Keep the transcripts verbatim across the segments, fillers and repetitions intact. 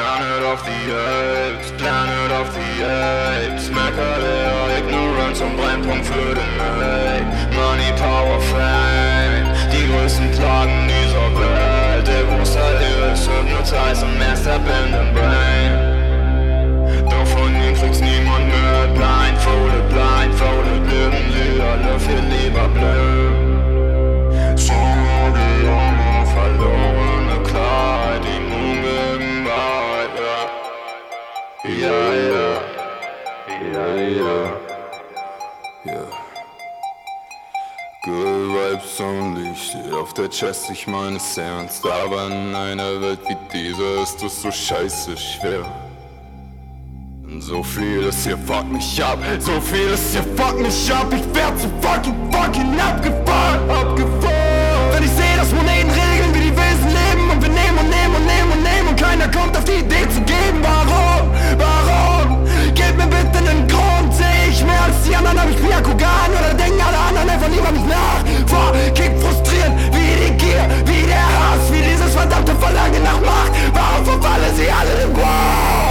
Planet of the Apes, Planet of the Apes. Mecker der Ignoranz und Brennpunkt für den Hate. Money, Power, Fame, die größten Plagen dieser Welt. Der Großteil ihres Hypnotize und Master in the Brain. Doch von ihnen kriegt's niemand mehr. Blindfolded, blindfolded, leben sie alle viel lieber blind. So die Junge verlorene Klarheit, immun gegen Wahrheit, ja. Ja, ja, ja, ja, ja. Good vibes only steht auf der Chest, ich meine es ernst. Aber in einer Welt wie dieser ist es so scheiße schwer. So vieles hier fuckt mich ab, so vieles hier fuckt mich ab. Ich werd so fucking, fucking abgefahren, abgefahren. Wenn ich seh, dass Moneten regeln, wie die Wesen leben. Und wir nehmen und nehmen und nehmen und nehmen. Und keiner kommt auf die Idee zu geben. Warum, warum? Gib mir bitte einen Grund. Seh ich mehr als die anderen, hab ich Byakugan. Oder denken alle anderen einfach lieber mich nach. Vor, kick frustrierend, wie die Gier, wie der Hass. Wie dieses verdammte Verlangen nach Macht. Warum verfallen sie alle dem Wow?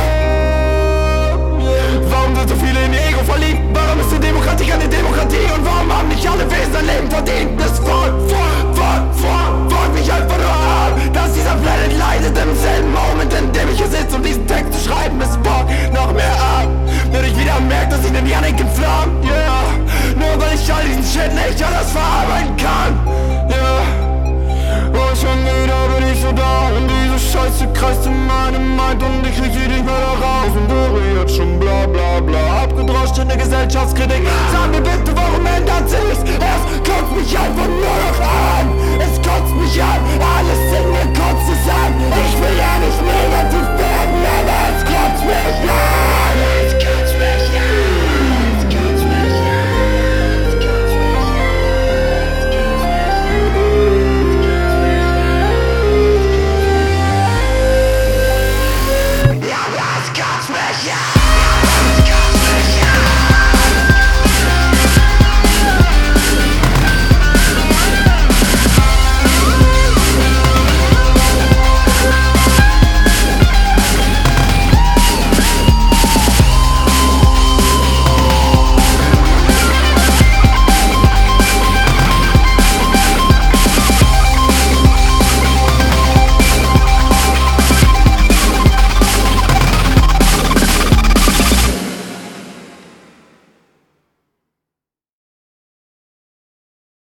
Warum sind so viele in ihr Ego verliebt? Warum ist die Demokratie keine Demokratie? Und warum haben nicht alle Wesen ein Leben verdient? Das Volk, Volk, Volk, Volk, Volk mich einfach nur an, dass dieser Planet leidet im selben Moment, in dem ich hier sitze, um diesen Text zu schreiben. Es Bock noch mehr ab, wenn ich wieder merke, dass ich den Janik entflammt. Yeah, nur weil ich all diesen Shit nicht alles verarbeiten kann. Yeah. Und schon wieder bin ich so da und diese Scheiße kreist in meinem Mind und ich krieg sie nicht mehr da raus und höre jetzt schon bla bla bla. Abgedroscht in der Gesellschaftskritik. Sag mir bitte, warum ändert sich's? Es kotzt mich einfach nur noch an. Es kotzt mich an, alles in mir kotzt es an. Ich will ja